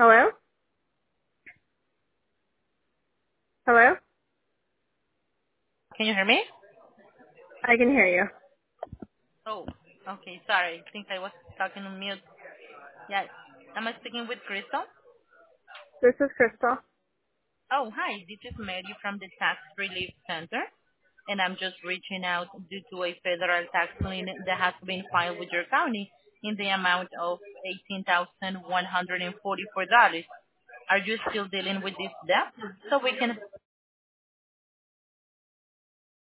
Hello? Hello? Can you hear me? I can hear you. Oh, okay. Sorry. I think I was talking on mute. Yes. Am I speaking with Crystal? This is Crystal. Oh, hi. This is Mary from the Tax Relief Center, and I'm just reaching out due to a federal tax lien that has been filed with your county in the amount of $18,144. Are you still dealing with this debt? So we can